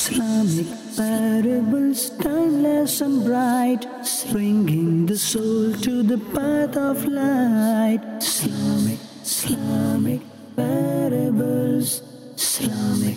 Islamic parables, timeless and bright, bringing the soul to the path of light. Islamic parables, Islamic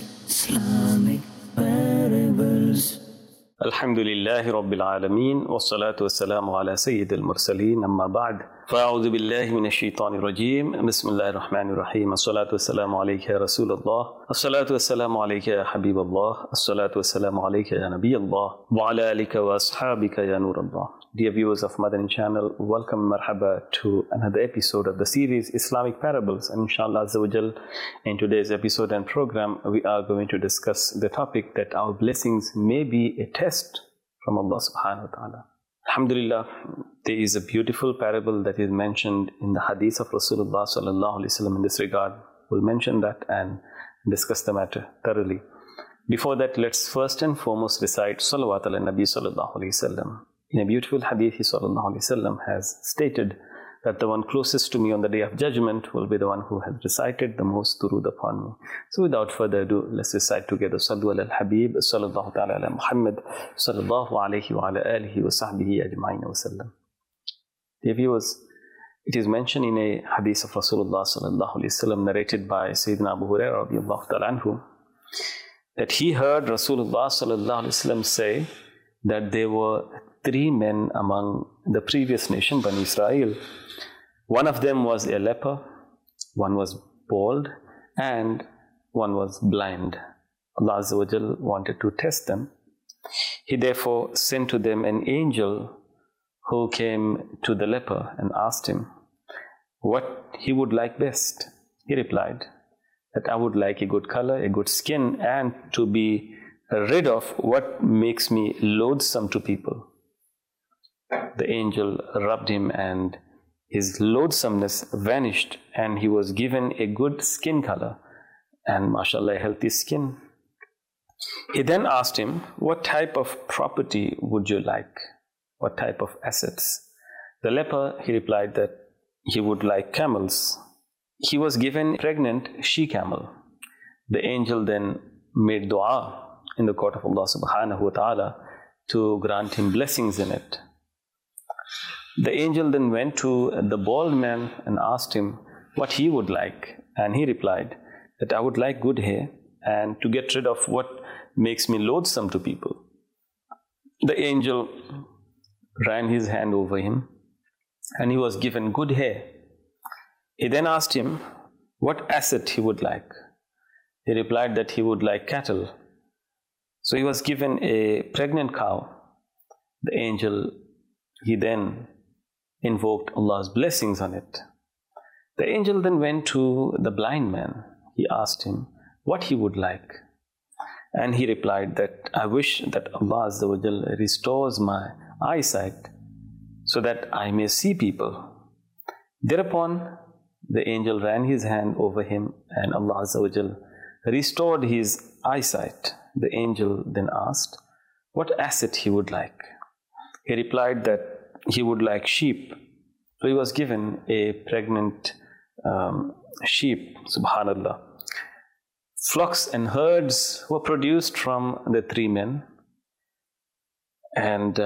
parables. Alhamdulillahi Rabbil Alameen, wassalatu wassalamu ala Sayyidil Mursaleen, amma ba'd. Fa'a'udhu billahi minash shaitanir rajim. Bismillahir Rahmanir Rahim. Assalatu wassalamu alayka ya Rasulullah. Assalatu wassalamu alayka ya Habiballah. Assalatu wassalamu alayka ya Nabiyallah. Wa ala alika wa ashabika ya Nurallah. Dear viewers of Madani channel, welcome marhaba to another episode of the series Islamic Parables. And inshallah Azza wa Jal, in today's episode and program, we are going to discuss the topic that our blessings may be a test from Allah subhanahu wa ta'ala. Alhamdulillah, there is a beautiful parable that is mentioned in the hadith of Rasulullah sallallahu alaihi wasallam in this regard. We'll mention that and discuss the matter thoroughly. Before that, let's first and foremost recite Salawat ala Nabi sallallahu alaihi wasallam. In a beautiful hadith, he sallallahu alaihi wasallam has stated that the one closest to me on the day of judgment will be the one who has recited the most durood upon me. So without further ado, let's recite together Sallu ala al-Habib, sallallahu ta'ala ala Muhammad, sallallahu alayhi wa ala alihi wa sahbihi ajma'in wa sallam. Dear viewers, it is mentioned in a hadith of Rasulullah sallallahu alayhi wa sallam narrated by Sayyidina Abu Hurairah radiyallahu ta'ala anhu, that he heard Rasulullah sallallahu alayhi wa sallam say that there were three men among the previous nation, Bani Israel. One of them was a leper, one was bald, and one was blind. Allah Azza wa Jal wanted to test them. He therefore sent to them an angel who came to the leper and asked him what he would like best. He replied that I would like a good color, a good skin, and to be rid of what makes me loathsome to people. The angel rubbed him and his loathsomeness vanished, and he was given a good skin color and mashallah, a healthy skin. He then asked him, what type of property would you like? What type of assets? The leper, he replied that he would like camels. He was given a pregnant she-camel. The angel then made dua in the court of Allah subhanahu wa ta'ala to grant him blessings in it. The angel then went to the bald man and asked him what he would like. And he replied that I would like good hair and to get rid of what makes me loathsome to people. The angel ran his hand over him and he was given good hair. He then asked him what asset he would like. He replied that he would like cattle. So he was given a pregnant cow. The angel, he then invoked Allah's blessings on it. The angel then went to the blind man. He asked him what he would like. And he replied that I wish that Allah Azza wa Jal restores my eyesight so that I may see people. Thereupon, the angel ran his hand over him and Allah Azza wa Jal restored his eyesight. The angel then asked what asset he would like. He replied that he would like sheep. So he was given a pregnant sheep, subhanallah. Flocks and herds were produced from the three men. And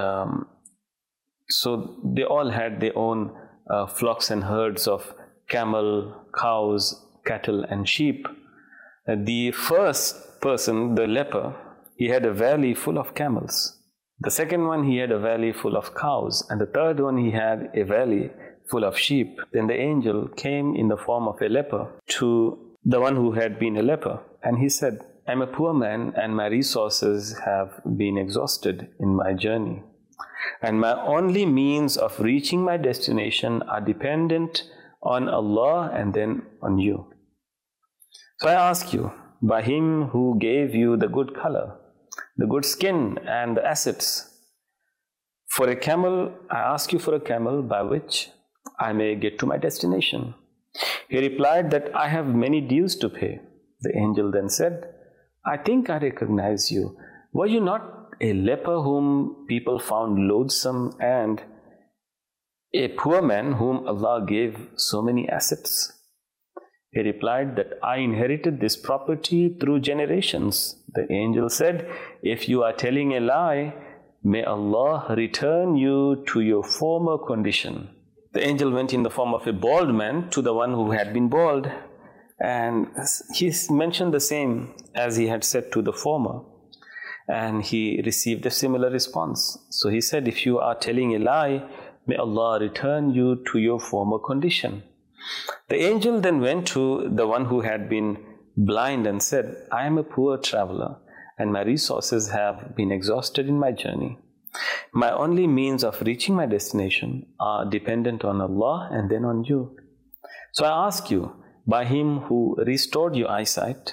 so they all had their own flocks and herds of camel, cows, cattle and sheep. The first person, the leper, he had a valley full of camels. The second one, he had a valley full of cows. And the third one, he had a valley full of sheep. Then the angel came in the form of a leper to the one who had been a leper. And he said, I'm a poor man and my resources have been exhausted in my journey. And my only means of reaching my destination are dependent on Allah and then on you. So I ask you, by him who gave you the good color, the good skin and the assets. For a camel, I ask you for a camel by which I may get to my destination. He replied that I have many dues to pay. The angel then said, I think I recognize you. Were you not a leper whom people found loathsome and a poor man whom Allah gave so many assets? He replied that I inherited this property through generations. The angel said, if you are telling a lie, may Allah return you to your former condition. The angel went in the form of a bald man to the one who had been bald, and he mentioned the same as he had said to the former, and he received a similar response. So he said, if you are telling a lie, may Allah return you to your former condition. The angel then went to the one who had been blind and said, I am a poor traveler, and my resources have been exhausted in my journey. My only means of reaching my destination are dependent on Allah and then on you. So I ask you, by Him who restored your eyesight,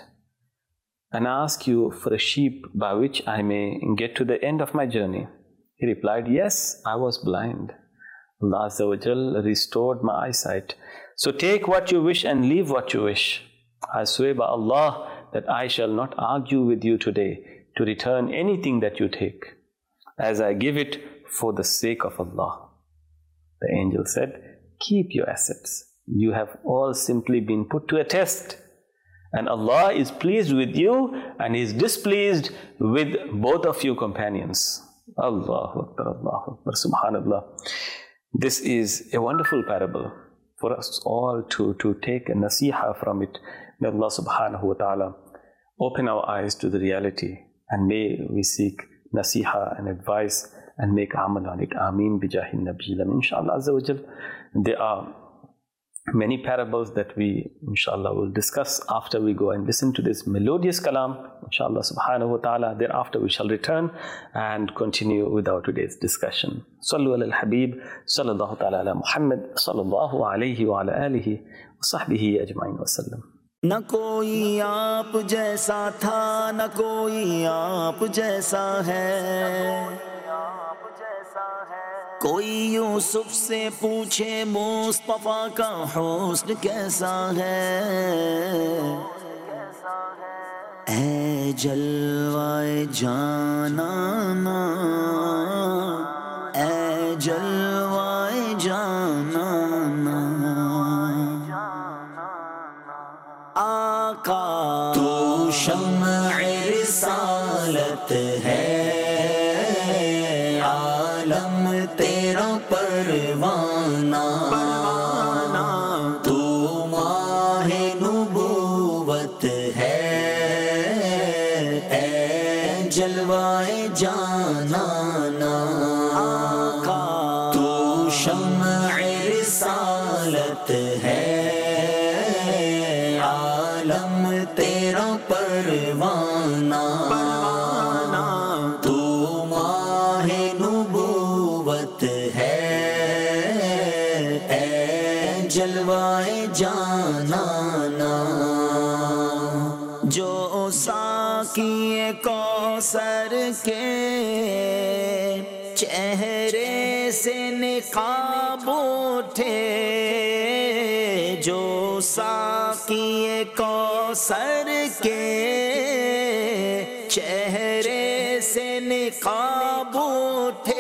and I ask you for a sheep by which I may get to the end of my journey. He replied, yes, I was blind. Allah Azza wa Jal restored my eyesight. So take what you wish and leave what you wish. I swear by Allah that I shall not argue with you today to return anything that you take, as I give it for the sake of Allah. The angel said, keep your assets. You have all simply been put to a test, and Allah is pleased with you and is displeased with both of your companions. Allahu Akbar, Allahu Akbar, Subhanallah. This is a wonderful parable for us all to take a nasiha from it. May Allah subhanahu wa ta'ala open our eyes to the reality, and may we seek nasiha and advice and make amal on it. Ameen bijahin nabiyil amin. Inshallah Azza wa Jal. There are many parables that we inshallah will discuss after we go and listen to this melodious kalam, inshallah subhanahu wa ta'ala. Thereafter we shall return and continue with our today's discussion. Sallu ala al-Habib, sallallahu ta'ala ala Muhammad, sallallahu alayhi wa ala alihi wa sahbihi ajma'in wa sallam. نہ کوئی آپ جیسا تھا نہ کوئی آپ جیسا ہے، کوئی یوسف سے پوچھے مصطفیٰ کا حسن کیسا ہے، اے جلوائے جانانا، اے جلوائے جانانا، آقا تو شمع رسالت ہے، عالم تیرا پروانہ، تو ماہ نبوت ہے، اے جلوائے جانانا، آقا تو شمع رسالت ہے، تیرا پروانہ، تو ماہ نبوت ہے، اے جلوائے جانانا، جو ساقی کوثر کے چہرے سے نقاب اٹھے، جو ساقی کوثر کے چہرے سے نقاب اٹھے،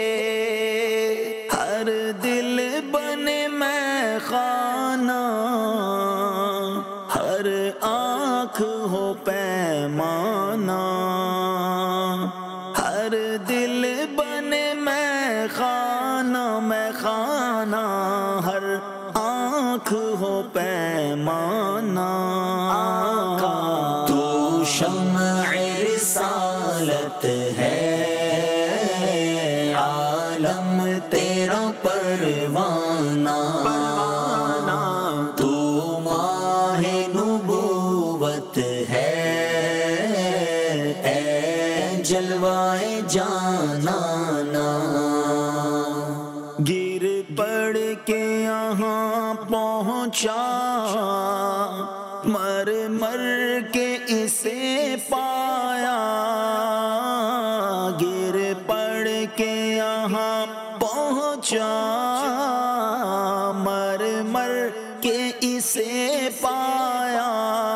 ہر دل بنے میں خانہ، ہر آنکھ ہو پیمانہ، ہر دل بنے میں خانہ، میں خانہ، ہر آنکھ ہو پیمانہ، تو شمع رسالت ہے، عالم تیرا پروانہ، تو ماہ نبوت ہے، اے جلوائے جانانا، گر پڑ کے یہاں پہنچا، مر مر کے اسے پایا، گر پڑ کے یہاں پہنچا، مر مر کے اسے پایا،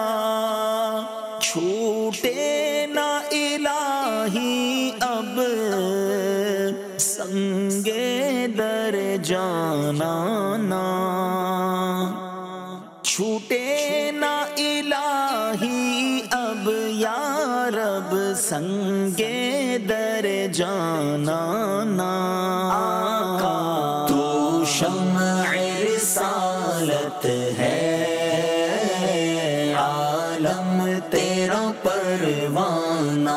چھوٹے نہ الہی اب سنگے در جانانا، چھوٹ چھوٹے نہ الہی اب یا رب سنگے در جانا نا، تو شمع رسالت ہے عالم تیرا پروانہ،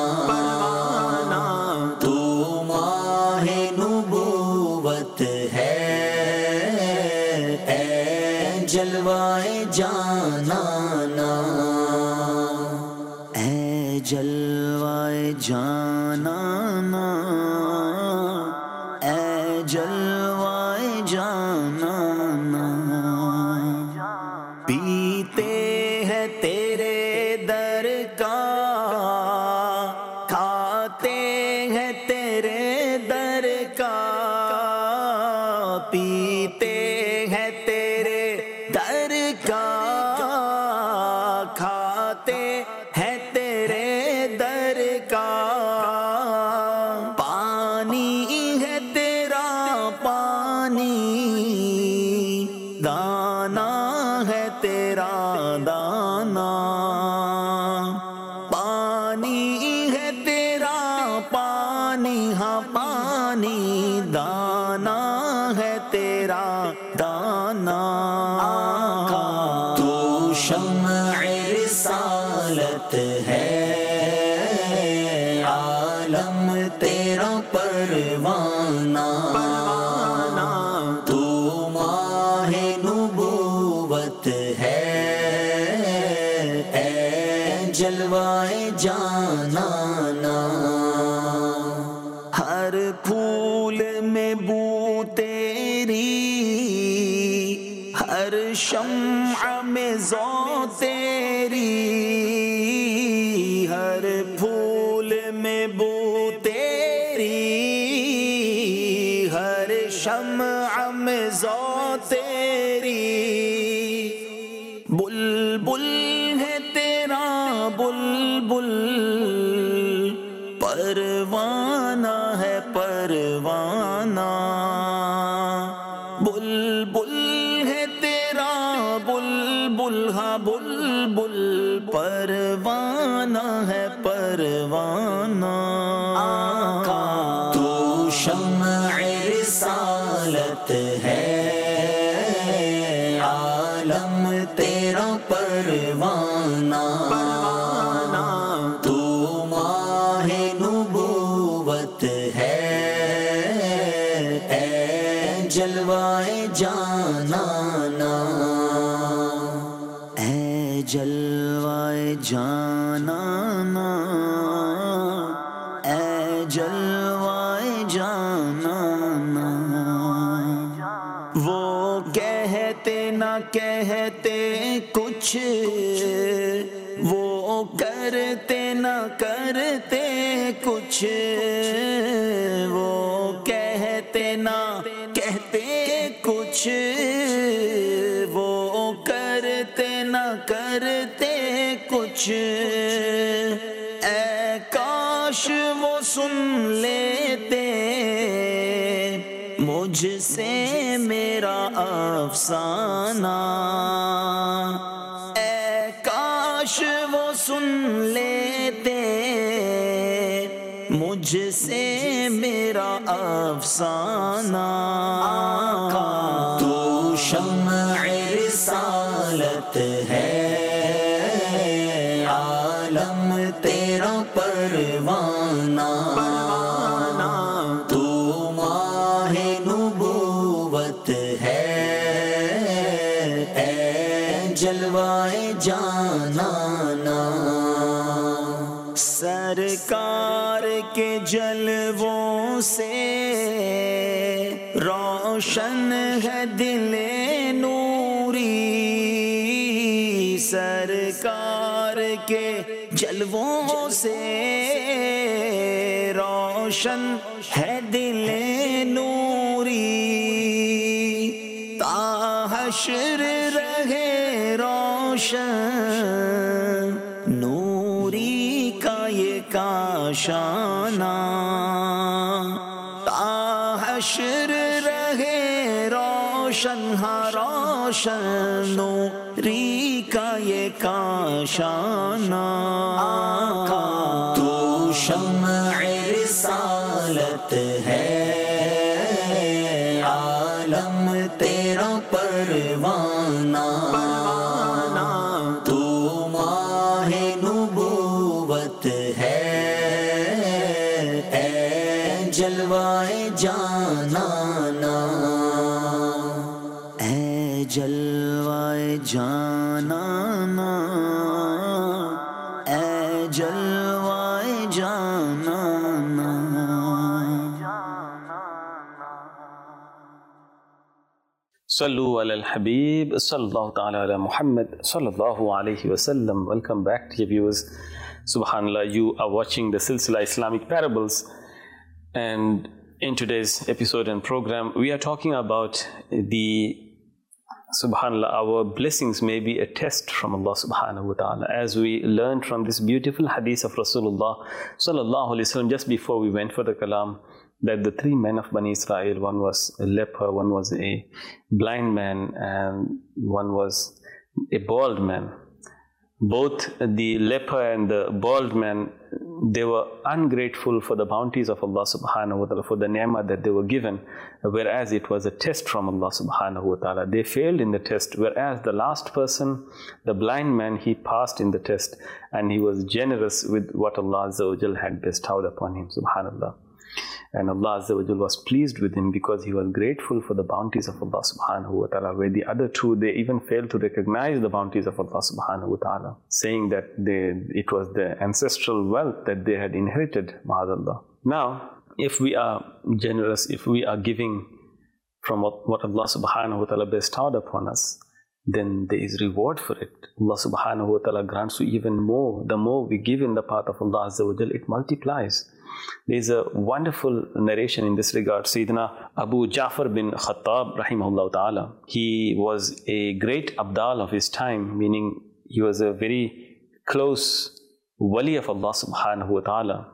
تو ماہ نبوت ہے اے جلوائے جانانا، اے جلوائے جانانا، اے جلوائے جانانا، پیتے ہیں تیرے در کا، کھاتے ہیں تیرے در کا، پیتے ہیں تیرے در کا، کھاتے ہیں تیرے در کا، پانی ہے تیرا پانی، دانا ہے تیرا دانا، پانی ہے تیرا پانی، ہاں پانی، دانا ہے تیرا دانا، تو شمع رسالت ہے عالم تیرا پروانہ، تو ماہ نبوت ہے اے جلوائے جانانا، ہر پھول میں بو تیری، ہر شمع میں ذو تیری، ہر پھول میں بو تیری، ہر شمع میں ذو تیری، بلبل ہے تیرا بلبل، پروانہ ہے پروانہ، بلبل ہے تیرا بلبل، ہاں بلبل، پروانہ ہے پروانہ، تو شمع رسالت ہے عالم تیرا پروانہ، تو ماہ نبوت ہے اے جلوائے جانانا، اے جلوائے جانانا، اے جلوائے جانانا، وہ کہتے نہ کہتے کچھ، وہ کرتے نہ کرتے کچھ، وہ کہتے نہ کہتے کچھ، وہ کرتے نہ کرتے کچھ، اے کاش وہ سن لیتے مجھ سے میرا افسانہ، اے کاش وہ سن لیتے مجھ سے میرا افسانہ، تو شمع رسالت ہے عالم تیرا پروانہ، تو ماہ نبوت ہے اے جلوائے جانانا، سرکار کے جلووں سے روشن ہے دل نوری، سرکار کے جلووں سے روشن ہے دل نوری، تا حشر رہے روشن نوری کا یہ کاشانہ، تا حشر رہے روشن، ہاں روشن نوری का ये काशाना तू शम्अ रिसालत है आलम तेरा परवाना तू माहे नुबुवत है ए जलवाए जानाना ए जलवाए जानाना ए जलवाए जानाना Sallu ala al-Habib, sallallahu ta'ala ala Muhammad, sallallahu alayhi wa sallam. Welcome back, dear viewers. Subhanallah, you are watching the Silsila Islamic Parables. And in today's episode and program, we are talking about Subhanallah, our blessings may be a test from Allah subhanahu wa ta'ala. As we learned from this beautiful hadith of Rasulullah sallallahu alayhi wa sallam, just before we went for the kalam, that the three men of Bani Israel, one was a leper, one was a blind man, and one was a bald man. Both the leper and the bald man, they were ungrateful for the bounties of Allah subhanahu wa ta'ala, for the ni'mah that they were given, whereas it was a test from Allah subhanahu wa ta'ala. They failed in the test, whereas the last person, the blind man, he passed in the test, and he was generous with what Allah Azza wa Jal had bestowed upon him, subhanallah. And Allah Azza wa Jal was pleased with him because he was grateful for the bounties of Allah subhanahu wa ta'ala, where the other two, they even failed to recognize the bounties of Allah subhanahu wa ta'ala, saying that it was the ancestral wealth that they had inherited, ma'adallah. Now, if we are generous, if we are giving from what Allah subhanahu wa ta'ala bestowed upon us, then there is reward for it. Allah subhanahu wa ta'ala grants you even more. The more we give in the path of Allah Azza wa Jal, it multiplies. There is a wonderful narration in this regard. Sayyidina Abu Ja'far bin Khattab rahimahullah ta'ala, he was a great abdal of his time, meaning he was a very close wali of Allah subhanahu wa ta'ala.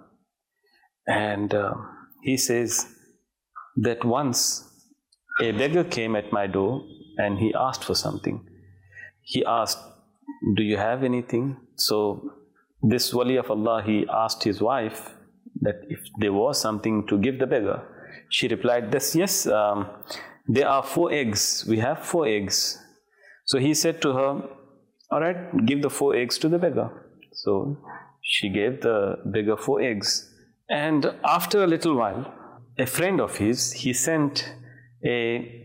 And he says that once a beggar came at my door and he asked for something. He asked, "Do you have anything?" So this wali of Allah, he asked his wife that if there was something to give the beggar. She replied, "Yes, there are 4 eggs. We have 4 eggs." So he said to her, "All right, give the 4 eggs to the beggar." So she gave the beggar 4 eggs. And after a little while, a friend of his, he sent a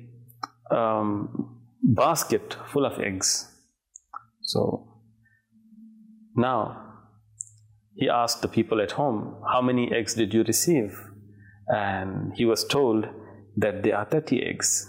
basket full of eggs. So now he asked the people at home, "How many eggs did you receive?" And he was told that there are 30 eggs.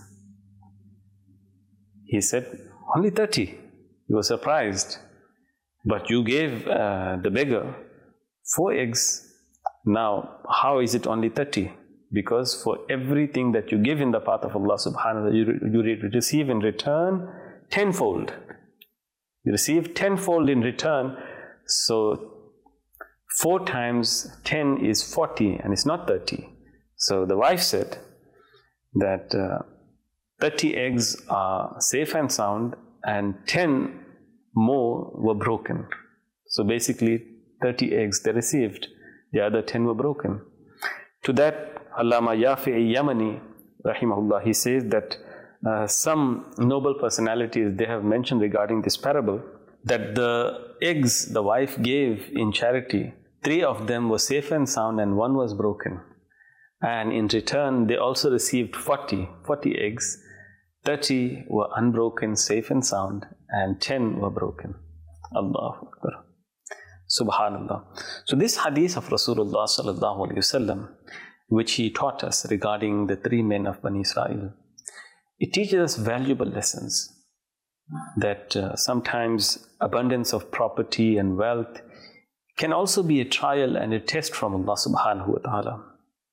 He said, "Only 30? He was surprised. "But you gave the beggar 4 eggs. Now, how is it only 30? Because for everything that you give in the path of Allah subhanahu wa ta'ala, you receive in return tenfold. You receive tenfold in return. So 4 times 10 is 40, and it's not 30. So the wife said that 30 eggs are safe and sound, and 10 more were broken. So basically 30 eggs they received, the other 10 were broken. To that, Allama Yafi'i Yamani, rahimahullah, he says that some noble personalities, they have mentioned regarding this parable, that the eggs the wife gave in charity, 3 of them were safe and sound and 1 was broken. And in return, they also received 40 eggs. 30 were unbroken, safe and sound, and 10 were broken. Allahu Akbar. Subhanallah. So this hadith of Rasulullah sallallahu alaihi wasallam, which he taught us regarding the 3 men of Bani Israel, it teaches us valuable lessons. That sometimes abundance of property and wealth can also be a trial and a test from Allah subhanahu wa ta'ala.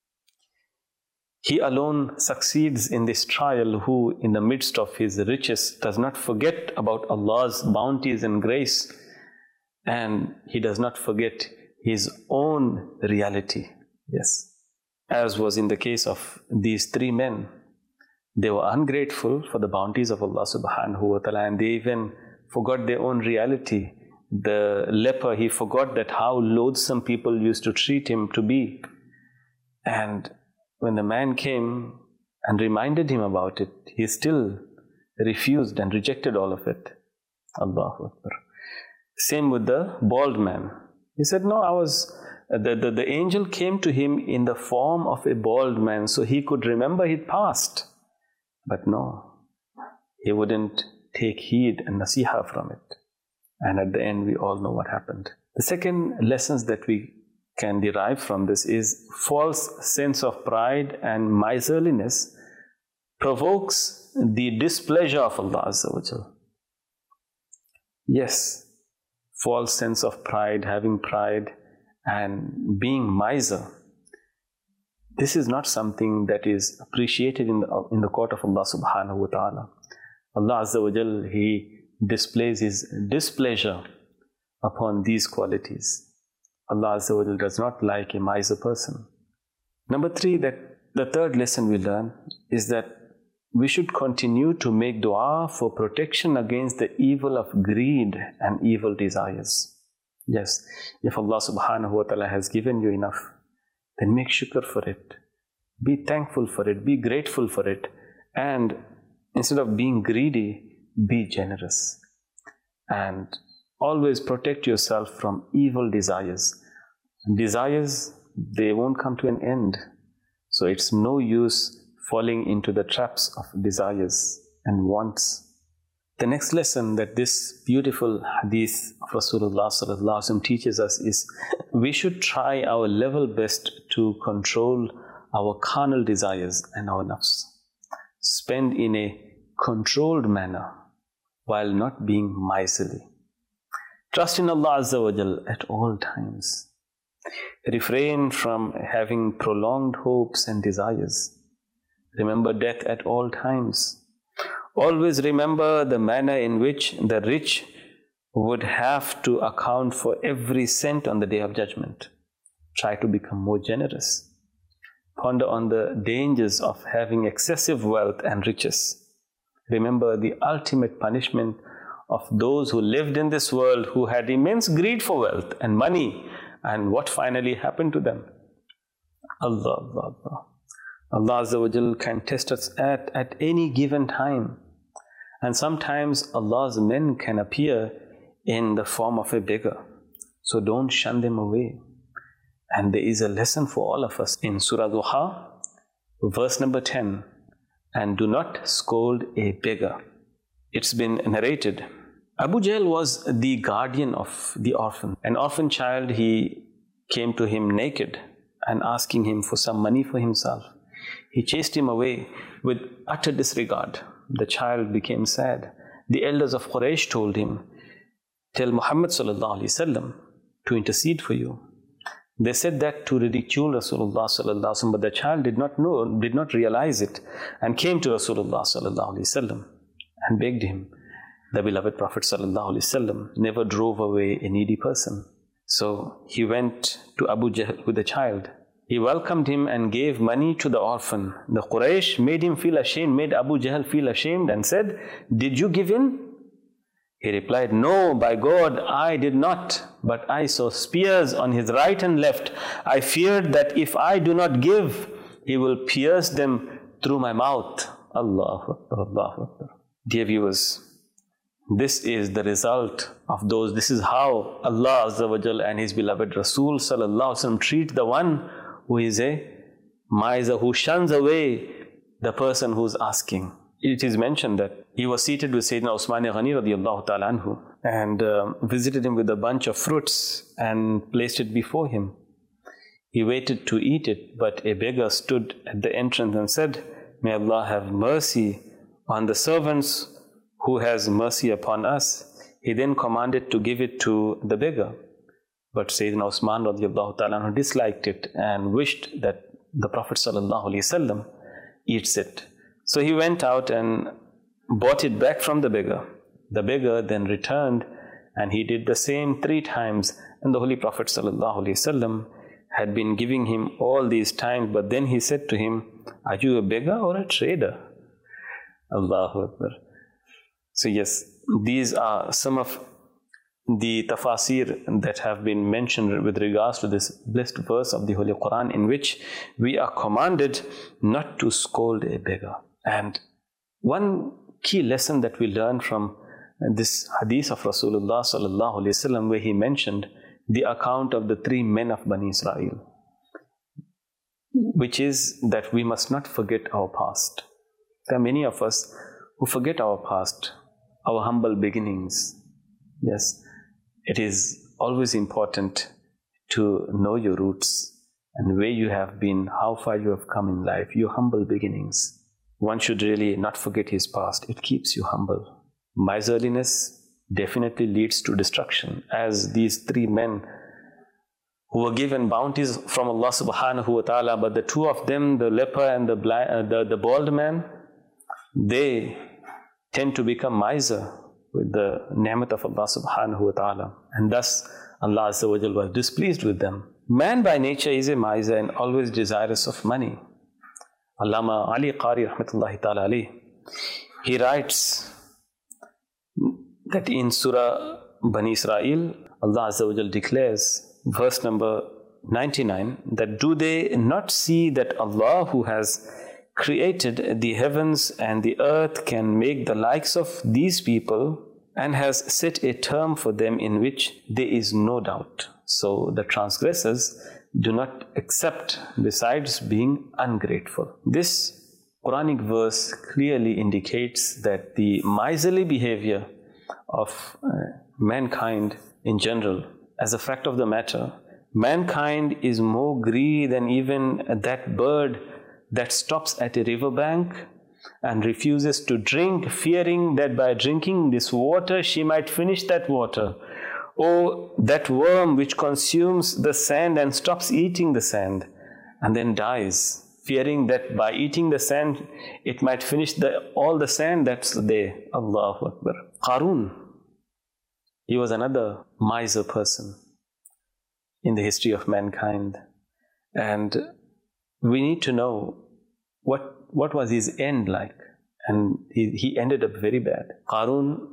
He alone succeeds in this trial who in the midst of his riches does not forget about Allah's bounties and grace, and he does not forget his own reality. Yes. As was in the case of these 3 men. They were ungrateful for the bounties of Allah subhanahu wa ta'ala, and they even forgot their own reality. The leper, he forgot that how loathsome people used to treat him to be. And when the man came and reminded him about it, he still refused and rejected all of it. Allahu Akbar. Same with the bald man. He said, no, the angel came to him in the form of a bald man so he could remember his past. But no, he wouldn't take heed and nasiha from it. And at the end, we all know what happened. The second lessons that we can derive from this is false sense of pride and miserliness provokes the displeasure of Allah Azza wa Jal. Yes, false sense of pride, having pride and being miser. This is not something that is appreciated in the court of Allah subhanahu wa ta'ala. Allah Azza wa Jal, He displays His displeasure upon these qualities. Allah Azza wa Jal does not like a miser person. Number 3, that the third lesson we learn is that we should continue to make dua for protection against the evil of greed and evil desires. Yes, if Allah subhanahu wa ta'ala has given you enough, then make shukr for it. Be thankful for it. Be grateful for it. And instead of being greedy, be generous. And always protect yourself from evil desires. Desires, they won't come to an end. So it's no use falling into the traps of desires and wants. The next lesson that this beautiful hadith of Rasulullah sallallahu alaihi wasallam teaches us is we should try our level best to control our carnal desires and our nafs. Spend in a controlled manner while not being miserly. Trust in Allah Azza wa Jal at all times. Refrain from having prolonged hopes and desires. Remember death at all times. Always remember the manner in which the rich would have to account for every cent on the Day of Judgment. Try to become more generous. Ponder on the dangers of having excessive wealth and riches. Remember the ultimate punishment of those who lived in this world who had immense greed for wealth and money, and what finally happened to them. Allah. Allah Azza wa Jal can test us at any given time. And sometimes Allah's men can appear in the form of a beggar. So don't shun them away. And there is a lesson for all of us in Surah Duha, verse number 10. And do not scold a beggar. It's been narrated. Abu Jahl was the guardian of the orphan. An orphan child, he came to him naked and asking him for some money for himself. He chased him away with utter disregard. The child became sad. The elders of Quraysh told him, tell Muhammad sallallahu alaihi wasallam to intercede for you. They said that to ridicule Rasulullah sallallahu alaihi wasallam, but the child did not realize it, and came to Rasulullah sallallahu alaihi wasallam and begged him. The beloved Prophet sallallahu alaihi wasallam never drove away a needy person. So he went to Abu Jahl with the child. He welcomed him and gave money to the orphan. The Quraysh made him feel ashamed, made Abu Jahl feel ashamed and said, did you give in? He replied, no, by God, I did not. But I saw spears on his right and left. I feared that if I do not give, he will pierce them through my mouth. Allahu Akbar, Allahu Akbar. Dear viewers, this is the result of those. This is how Allah Azza wa Jal and His beloved Rasul sallallahu alaihi wasallam treat the one who is a miser, who shuns away the person who is asking. It is mentioned that he was seated with Sayyidina Usman Ghani radiyallahu ta'ala anhu and visited him with a bunch of fruits and placed it before him. He waited to eat it, but a beggar stood at the entrance and said, may Allah have mercy on the servants who has mercy upon us. He then commanded to give it to the beggar. But Sayyidina Usman radiyallahu ta'ala anhu disliked it and wished that the Prophet sallallahu alaihi wasallam eats it. So he went out and bought it back from the beggar. The beggar then returned and he did the same 3 times. And the Holy Prophet sallallahu alaihi wasallam had been giving him all these times, but then he said to him, are you a beggar or a trader? Allahu Akbar. So yes, these are some of the tafasir that have been mentioned with regards to this blessed verse of the Holy Quran, in which we are commanded not to scold a beggar. And one key lesson that we learn from this hadith of Rasulullah sallallahu alaihi wasallam, where he mentioned the account of the 3 men of Bani Israel, which is that we must not forget our past. There are many of us who forget our past, our humble beginnings. Yes, it is always important to know your roots and where you have been, how far you have come in life, your humble beginnings. One should really not forget his past. It keeps you humble. Miserliness definitely leads to destruction, as these 3 men who were given bounties from Allah subhanahu wa ta'ala, but the 2 of them, the leper and the bald man, they tend to become miser with the ni'mat of Allah subhanahu wa ta'ala. And thus Allah Azza wa Jal was displeased with them. Man by nature is a miser and always desirous of money. Allama Ali Qari rahmatullahi ta'ala alayh, he writes that in Surah Bani Israel, Allah Azza wa Jal declares, verse number 99, that do they not see that Allah, who has created the heavens and the earth, can make the likes of these people and has set a term for them in which there is no doubt. So the transgressors do not accept besides being ungrateful. This Quranic verse clearly indicates that the miserly behavior of mankind in general, as a fact of the matter, mankind is more greedy than even that bird that stops at a riverbank and refuses to drink, fearing that by drinking this water she might finish that water. Or that worm which consumes the sand and stops eating the sand and then dies, fearing that by eating the sand it might finish all the sand that's there. Allahu Akbar. Qarun, he was another miser person in the history of mankind. And we need to know what was his end like. And he ended up very bad. Qarun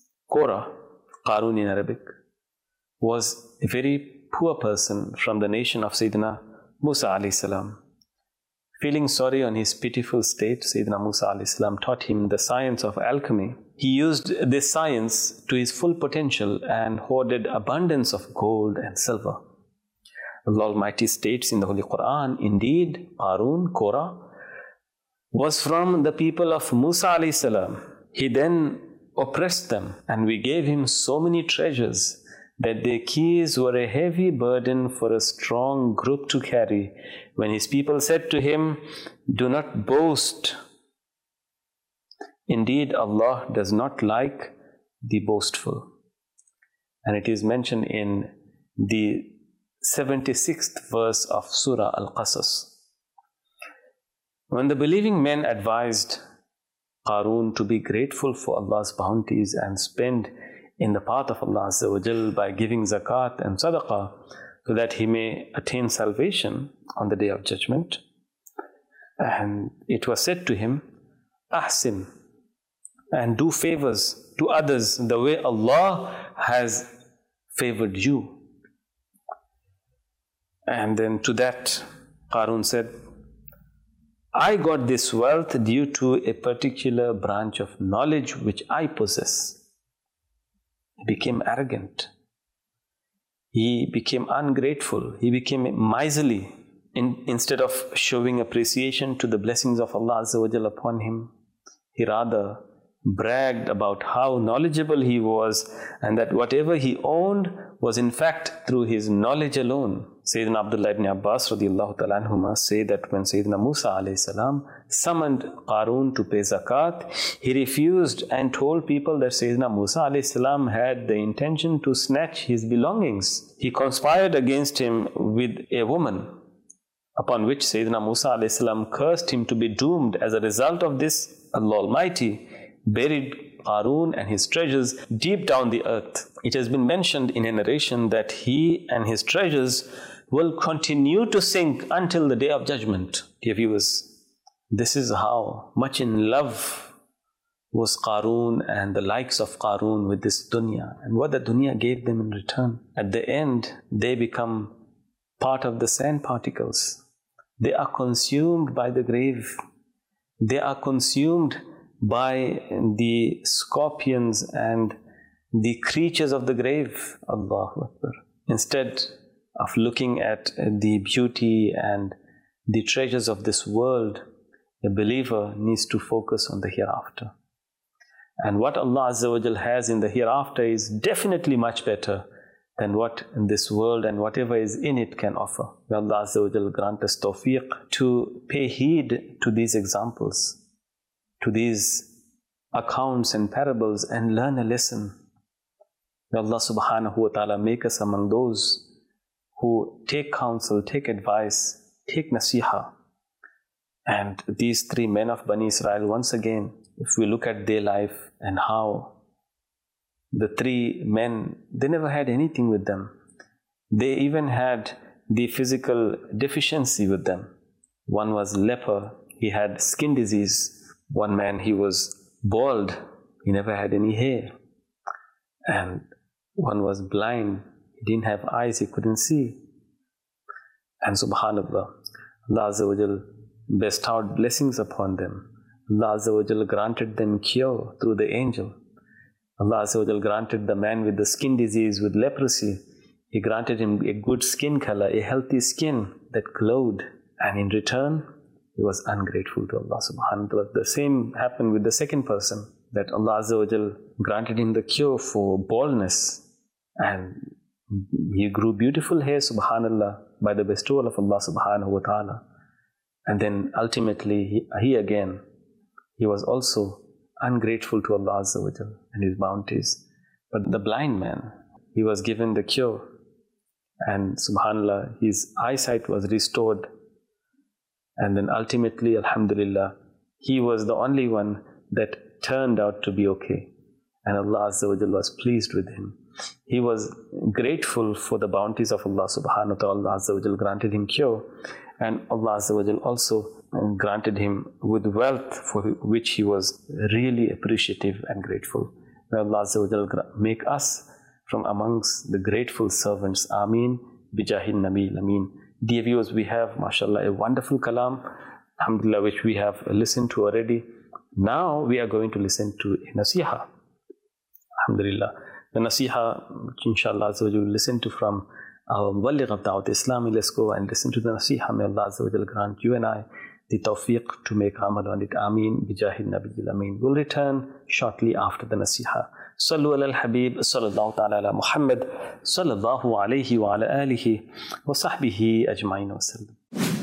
in Arabic, was a very poor person from the nation of Sayyidina Musa alayhi salam. Feeling sorry on his pitiful state, Sayyidina Musa alayhi salam taught him the science of alchemy. He used this science to his full potential and hoarded abundance of gold and silver. Allah Almighty states in the Holy Quran, indeed, Qarun, Korah, was from the people of Musa alayhi salam. He then oppressed them, and we gave him so many treasures that their keys were a heavy burden for a strong group to carry. When his people said to him, do not boast. Indeed, Allah does not like the boastful. And it is mentioned in the 76th verse of Surah Al-Qasas. When the believing men advised Qarun to be grateful for Allah's bounties and spend in the path of Allah Azza wa Jal by giving zakat and sadaqah, so that he may attain salvation on the day of judgment. And it was said to him, Ahsin, and do favors to others the way Allah has favored you. And then to that, Qarun said, I got this wealth due to a particular branch of knowledge which I possess. He became arrogant. He became ungrateful. He became miserly. Instead of showing appreciation to the blessings of Allah Azza wa Jalla upon him, he rather bragged about how knowledgeable he was, and that whatever he owned was in fact through his knowledge alone. Sayyidina Abdullah ibn Abbas radiyallahu ta'ala anhuma say that when Sayyidina Musa alayhi salam summoned Qarun to pay zakat, he refused and told people that Sayyidina Musa alayhi salam had the intention to snatch his belongings. He conspired against him with a woman, upon which Sayyidina Musa alayhi salam cursed him to be doomed. As a result of this, Allah Almighty buried Qarun and his treasures deep down the earth. It has been mentioned in a narration that he and his treasures will continue to sink until the day of judgment. Dear viewers, this is how much in love was Qarun and the likes of Qarun with this dunya, and what the dunya gave them in return. At the end, they become part of the sand particles. They are consumed by the grave. They are consumed by the scorpions and the creatures of the grave. Allahu Akbar. Instead of looking at the beauty and the treasures of this world, a believer needs to focus on the hereafter. And what Allah Azza wa Jal has in the hereafter is definitely much better than what in this world and whatever is in it can offer. May Allah Azza wa Jal grant us tawfiq to pay heed to these examples, to these accounts and parables, and learn a lesson. May Allah subhanahu wa ta'ala make us among those who take counsel, take advice, take nasiha. And these three men of Bani Israel, once again, if we look at their life and how the three men, they never had anything with them. They even had the physical deficiency with them. One was leper, he had skin disease. One man, he was bald, he never had any hair. And one was blind, he didn't have eyes, he couldn't see. And subhanallah, Allah Azza wa Jal bestowed blessings upon them. Allah Azza wa Jal granted them cure through the angel. Allah Azza wa Jal granted the man with the skin disease, with leprosy, He granted him a good skin color, a healthy skin that glowed. And in return, he was ungrateful to Allah subhanahu wa ta'ala. The same happened with the second person, that Allah Azza wa Jal granted him the cure for baldness. And he grew beautiful hair, subhanallah, by the bestowal of Allah subhanahu wa ta'ala. And then ultimately, he was also ungrateful to Allah Azza wa Jal and His bounties. But the blind man, he was given the cure. And subhanallah, his eyesight was restored. And then ultimately, alhamdulillah, he was the only one that turned out to be okay. And Allah Azza wa Jal was pleased with him. He was grateful for the bounties of Allah subhanahu wa ta'ala. Allah Azza wa Jal granted him cure. And Allah Azza wa Jal also granted him with wealth for which he was really appreciative and grateful. May Allah Azza wa Jal make us from amongst the grateful servants. Ameen. Bijahin Nabil. Ameen. Dear viewers, we have, mashallah, a wonderful kalam, alhamdulillah, which we have listened to already. Now we are going to listen to a nasiha. Alhamdulillah. The nasiha, which inshallah we will listen to from our Muballigh of Dawat Islami. Let's go and listen to the nasiha. May Allah Azza wa Jal grant you and I the tawfiq to make amal on it. Ameen. Bijahin Nabil. Ameen. We'll return shortly after the nasiha. Sallu ala al-Habib, sallallahu ta'ala ala Muhammad, sallallahu alayhi wa ala alihi wa sahbihi ajma'in wa sallam.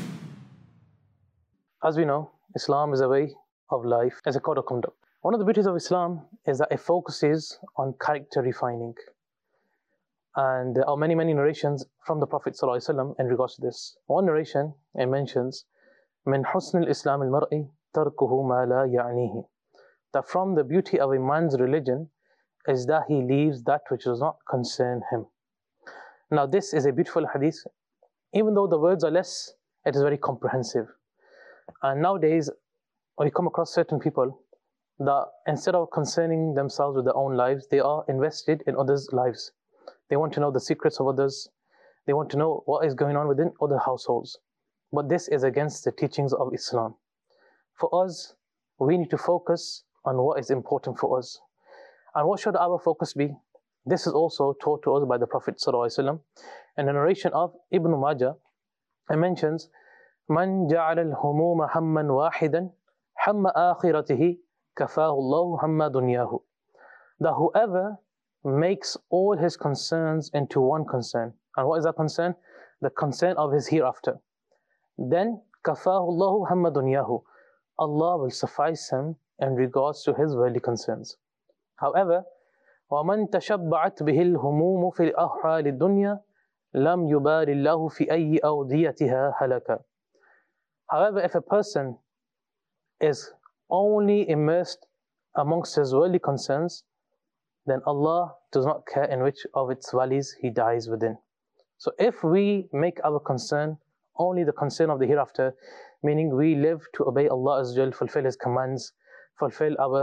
As we know, Islam is a way of life, as a code of conduct. One of the beauties of Islam is that it focuses on character refining. And there are many narrations from the Prophet ﷺ in regards to this. One narration, it mentions, مِنْ حُسْنِ الْإِسْلَامِ الْمَرْءِ تَرْكُهُ مَا لَا يَعْنِيهِ. That from the beauty of a man's religion is that he leaves that which does not concern him. Now this is a beautiful hadith. Even though the words are less, it is very comprehensive. And nowadays, we come across certain people that instead of concerning themselves with their own lives, they are invested in others' lives. They want to know the secrets of others. They want to know what is going on within other households. But this is against the teachings of Islam. For us, we need to focus on what is important for us. And what should our focus be? This is also taught to us by the Prophet ﷺ. In the narration of Ibn Majah, it mentions, مَنْ جَعَلَ الْهُمُومَ هَمًّا وَاحِدًا حَمَّ آخِرَتِهِ كَفَاهُ اللَّهُ هَمَّ دُنْيَاهُ. That whoever makes all his concerns into one concern. And what is that concern? The concern of his hereafter. Then, كَفَاهُ اللَّهُ هَمَّ دُنْيَاهُ. Allah will suffice him in regards to his worldly concerns. However, وَمَنْ تَشَبَّعَتْ بِهِ الْهُمُومُ فِي الْأَحْوَالِ الدُّنْيَا لَمْ يُبَالِ اللَّهُ فِي أَيِّ أَوْدِيَتِهَا هَلَكَ. However, if a person is only immersed amongst his worldly concerns, then Allah does not care in which of its valleys he dies within. So if we make our concern only the concern of the hereafter, meaning we live to obey Allah Azza wa Jal, fulfill His commands, fulfill our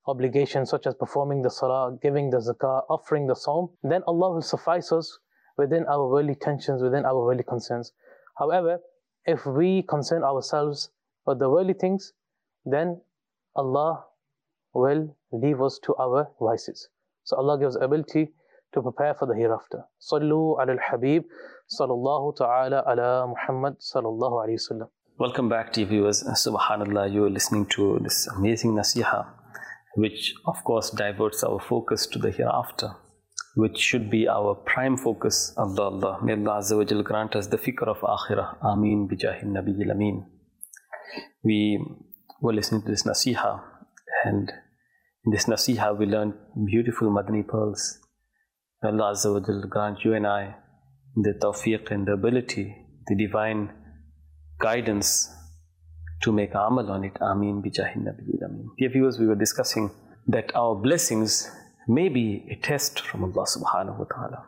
obligations such as performing the salah, giving the zakah, offering the sawm, then Allah will suffice us within our worldly tensions, within our worldly concerns. However, if we concern ourselves with the worldly things, then Allah will leave us to our vices. So Allah gives ability to prepare for the hereafter. Sallu ala al-Habib, sallallahu ta'ala ala Muhammad, sallallahu alayhi wa sallam. Welcome back, dear viewers. Subhanallah, you are listening to this amazing nasiha, which of course diverts our focus to the hereafter, which should be our prime focus. Allah, may Allah Azza wa Jal grant us the fikr of akhirah. Ameen bijahi nabiyil ameen. We were listening to this nasiha, and in this nasiha we learned beautiful Madani pearls. May Allah Azza wa Jal grant you and I the tawfiq and the ability, the divine guidance to make amal on it. Ameen bijahi nabiyil ameen. Dear viewers, we were discussing that our blessings may be a test from Allah subhanahu wa ta'ala.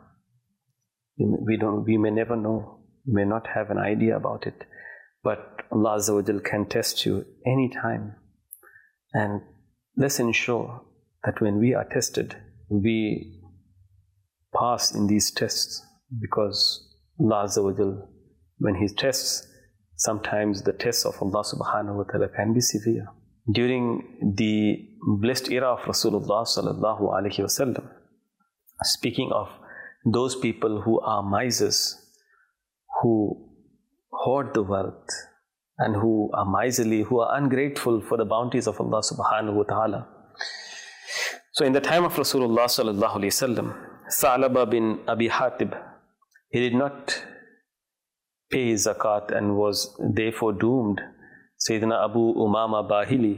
We may never know, we may not have an idea about it, but Allah Azza wa Jal can test you anytime. And let's ensure that when we are tested, we pass in these tests, because Allah Azza wa Jal, when He tests, sometimes the tests of Allah subhanahu wa ta'ala can be severe. During the blessed era of Rasulullah sallallahu alaihi wasallam, speaking of those people who are misers, who hoard the wealth, and who are miserly, who are ungrateful for the bounties of Allah subhanahu wa ta'ala. So in the time of Rasulullah sallallahu alaihi wasallam, Tha'laba bin Abi Hatib, he did not pay his zakat and was therefore doomed. Sayyidina Abu Umama Bahili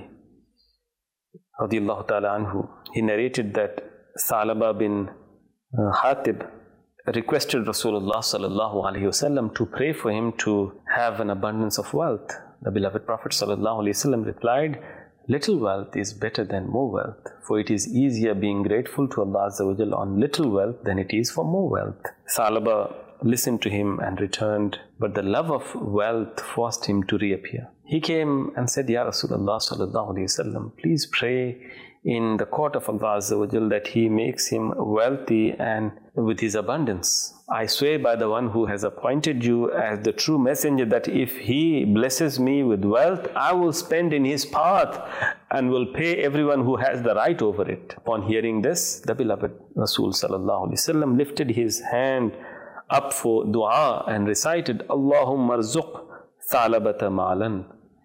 radiyallahu ta'ala anhu, he narrated that Tha'laba bin Hatib requested Rasulullah sallallahu alaihi wasallam to pray for him to have an abundance of wealth. The beloved Prophet sallallahu alaihi wasallam replied, "Little wealth is better than more wealth, for it is easier being grateful to Allah Azza wa Jal on little wealth than it is for more wealth." Tha'laba listened to him and returned, but the love of wealth forced him to reappear. He came and said, "Ya Rasulullah sallallahu alaihi wasallam, please pray in the court of Allah Azza wa Jal that He makes him wealthy and with His abundance. I swear by the one who has appointed you as the true messenger that if He blesses me with wealth, I will spend in His path and will pay everyone who has the right over it." Upon hearing this, the beloved Rasul sallallahu alaihi wasallam lifted his hand up for dua and recited, "Allahumma arzuq Tha'labata ma'lan."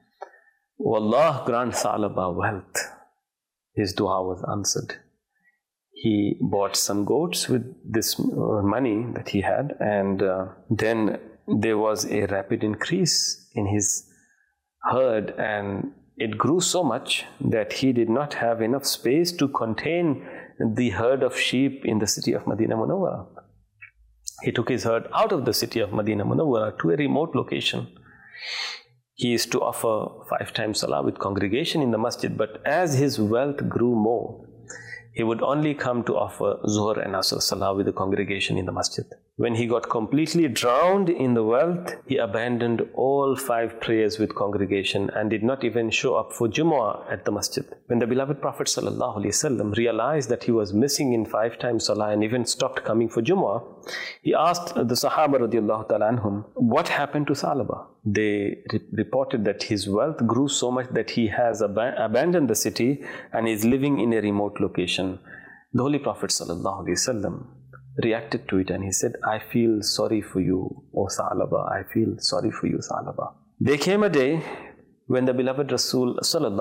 Wallah, grant Tha'laba wealth. His dua was answered. He bought some goats with this money that he had, and then there was a rapid increase in his herd, and it grew so much that he did not have enough space to contain the herd of sheep in the city of Madinah Munawwara. He took his herd out of the city of Madinah Munawwara to a remote location. He used to offer 5 times salah with congregation in the masjid, but as his wealth grew more, he would only come to offer Zuhr and Asr salah with the congregation in the masjid. When he got completely drowned in the wealth, he abandoned all 5 prayers with congregation and did not even show up for Jumu'ah at the masjid. When the beloved Prophet ﷺ realized that he was missing in 5 times salah and even stopped coming for Jumu'ah, he asked the Sahaba radiallahu ta'ala anhum, what happened to Tha'laba? They reported that his wealth grew so much that he has abandoned the city and is living in a remote location. The Holy Prophet ﷺ reacted to it and he said, I feel sorry for you, O Tha'laba. I feel sorry for you, Tha'laba. There came a day when the beloved Rasul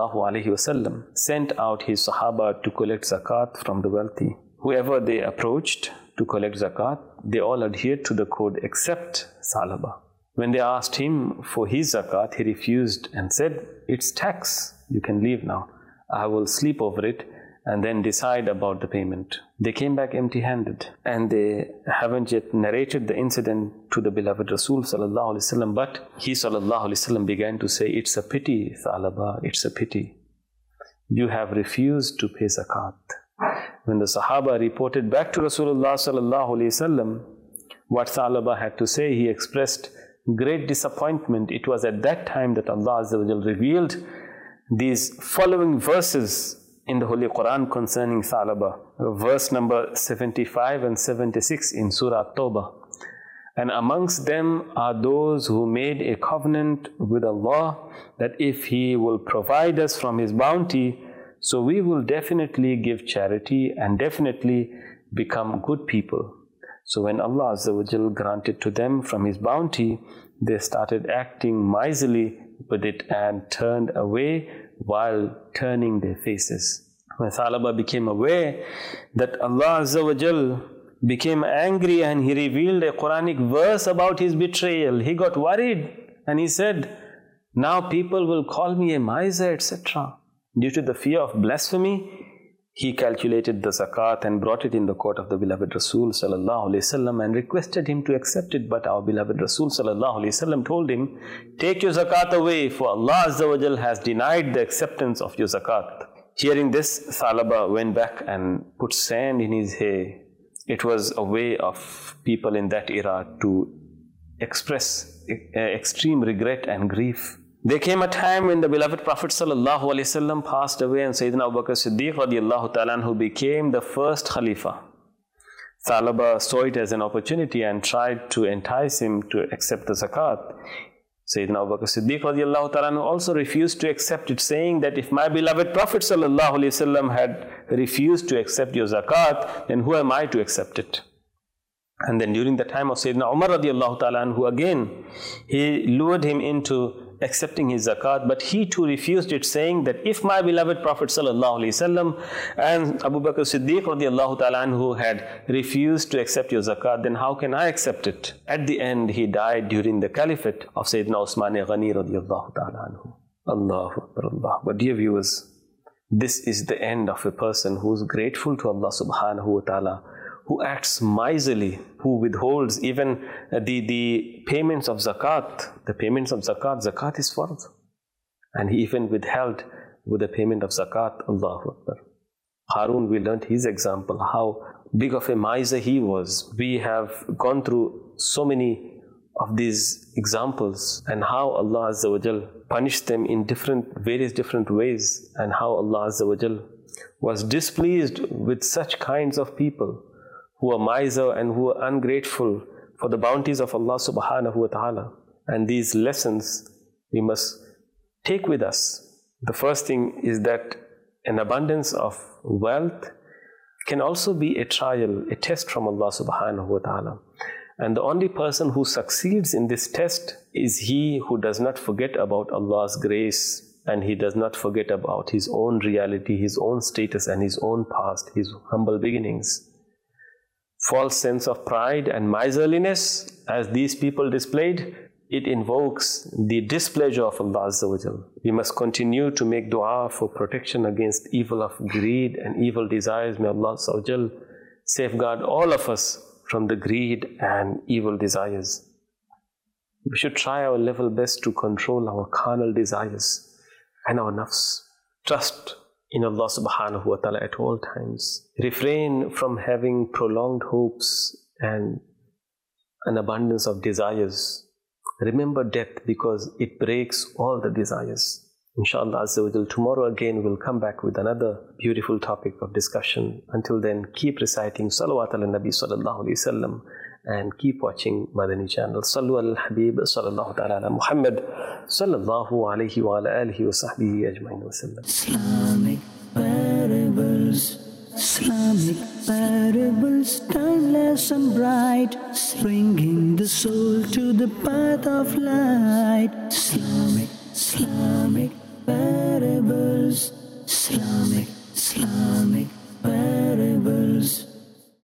ﷺ sent out his Sahaba to collect zakat from the wealthy. Whoever they approached to collect zakat, they all adhered to the code except Tha'laba. When they asked him for his zakat, he refused and said, it's tax, you can leave now. I will sleep over it and then decide about the payment. They came back empty-handed and they haven't yet narrated the incident to the beloved Rasul sallallahu alaihi wasallam, but he sallallahu alaihi wasallam began to say, it's a pity, Tha'laba, it's a pity. You have refused to pay zakat. When the Sahaba reported back to Rasulullah sallallahu alaihi wasallam what Tha'laba had to say, he expressed great disappointment. It was at that time that Allah Azza wa Jal revealed these following verses in the Holy Quran concerning Thalaba, verse number 75 and 76 in Surah At-Tawbah. And amongst them are those who made a covenant with Allah that if He will provide us from His bounty, so we will definitely give charity and definitely become good people. So when Allah Azza wa Jal granted to them from His bounty, they started acting miserly with it and turned away while turning their faces. When Thalaba became aware that Allah Azza wa Jal became angry and He revealed a Quranic verse about his betrayal, he got worried and he said, now people will call me a miser, etc. Due to the fear of blasphemy, he calculated the zakat and brought it in the court of the beloved Rasul sallallahu alaihi wasallam and requested him to accept it. But our beloved Rasul sallallahu alaihi wasallam told him, take your zakat away, for Allah Azza wa Jal has denied the acceptance of your zakat. Hearing this, Thalaba went back and put sand in his hair. It was a way of people in that era to express extreme regret and grief. There came a time when the beloved Prophet sallallahu alaihi wasallam passed away and Sayyidina Abu Bakr Siddiq radiallahu ta'ala anhu became the first Khalifa. Thalaba saw it as an opportunity and tried to entice him to accept the zakat. Sayyidina Abu Bakr Siddiq radiallahu ta'ala anhu also refused to accept it, saying that if my beloved Prophet sallallahu alaihi wasallam had refused to accept your zakat, then who am I to accept it? And then during the time of Sayyidina Umar radiallahu ta'ala anhu, again, he lured him into accepting his zakat, but he too refused it, saying that if my beloved Prophet sallallahu alaihi wasallam and Abu Bakr Siddiq radiallahu ta'ala anhu had refused to accept your zakat, then how can I accept it? At the end, he died during the caliphate of Sayyidina Usman Ghani radiallahu ta'ala anhu. Allahu Akbar, Allah. But dear viewers, this is the end of a person who is grateful to Allah subhanahu wa ta'ala, who acts miserly, who withholds even the payments of zakat. The payments of zakat is fard. And he even withheld with the payment of zakat. Allahu Akbar. Harun, we learned his example, how big of a miser he was. We have gone through so many of these examples and how Allah Azza wa Jal punished them in various different ways, and how Allah Azza wa Jal was displeased with such kinds of people who are miser and who are ungrateful for the bounties of Allah subhanahu wa ta'ala. And these lessons we must take with us. The first thing is that an abundance of wealth can also be a trial, a test from Allah subhanahu wa ta'ala. And the only person who succeeds in this test is he who does not forget about Allah's grace, and he does not forget about his own reality, his own status and his own past, his humble beginnings. False sense of pride and miserliness, as these people displayed, it invokes the displeasure of Allah Azza wa Jal. We must continue to make dua for protection against evil of greed and evil desires. May Allah Azza wa Jal safeguard all of us from the greed and evil desires. We should try our level best to control our carnal desires and our nafs. Trust in Allah subhanahu wa ta'ala at all times. Refrain from having prolonged hopes and an abundance of desires. Remember death, because it breaks all the desires. Inshallah Azza wa Jal, tomorrow again we'll come back with another beautiful topic of discussion. Until then, keep reciting Salawat ala Nabi sallallahu alayhi wasallam and keep watching Madani channel. Sallu ala al-Habib sallallahu ta'ala ala Muhammad sallallahu alayhi wa ala alihi wa sahbihi ajma'in wa sallam. Islamic parables, timeless and bright, bringing the soul to the path of light.